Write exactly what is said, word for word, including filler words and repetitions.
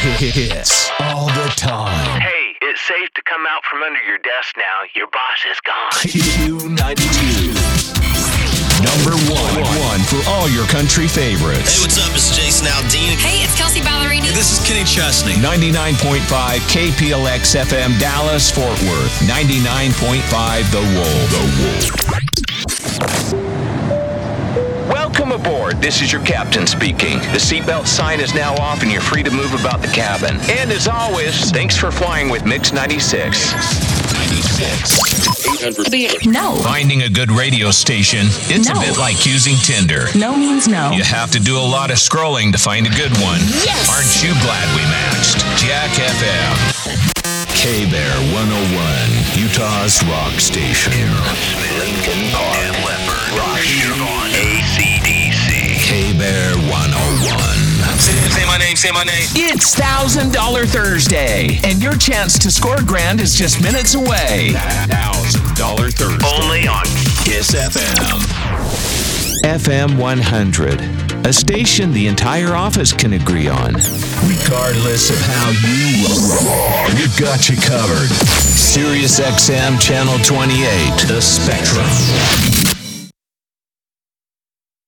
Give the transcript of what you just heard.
hits all the time. Hey, it's safe to come out from under your desk now. Your boss is gone. Q ninety-two. Number one. One for all your country favorites. Hey, what's up? It's Jason Aldean. Hey, it's Kelsey Ballerini. Hey, this is Kenny Chesney. ninety-nine point five K P L X F M Dallas, Fort Worth. ninety-nine point five The Wolf. The Wolf. Welcome aboard. This is your captain speaking. The seatbelt sign is now off and you're free to move about the cabin. And as always, thanks for flying with Mix ninety-six. ninety-six. No. Finding a good radio station, it's No. a bit like using Tinder. No means no. You have to do a lot of scrolling to find a good one. Yes! Aren't you glad we matched? Jack F M. K-Bear one oh one, Utah's rock station. Lincoln Park. And Leopard. Rush. A C D C. K-Bear one oh one. Say, say my name, say my name. It's one thousand dollars Thursday, and your chance to score a grand is just minutes away. one thousand dollars Thursday. Only on Kiss F M. F M one hundred, a station the entire office can agree on. Regardless of how you roll, we've got you covered. Sirius X M Channel twenty-eight, The Spectrum.